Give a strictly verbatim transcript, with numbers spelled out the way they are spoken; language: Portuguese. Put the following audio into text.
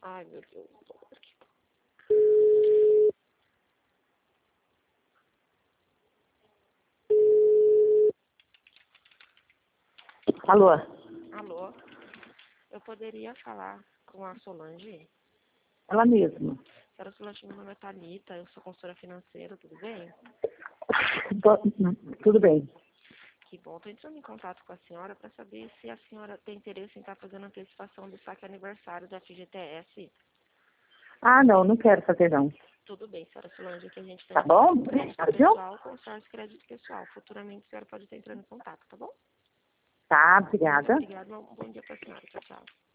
Ai, meu Deus. Alô? Alô? Eu poderia falar com a Solange? Ela mesma. Senhora Solange, meu nome é Thalita, eu sou consultora financeira, tudo bem? Tô- Tudo bem. Que bom, estou entrando em contato com a senhora para saber se a senhora tem interesse em estar fazendo antecipação do saque aniversário da F G T S. Ah, não, não quero fazer não. Tudo bem, senhora Solange, que a gente Tá tem bom? crédito Viu? pessoal, consórcio crédito pessoal. Futuramente a senhora pode estar entrando em contato, tá bom? Tá, Muito obrigada. obrigada, um bom dia para a senhora. Tchau, tchau.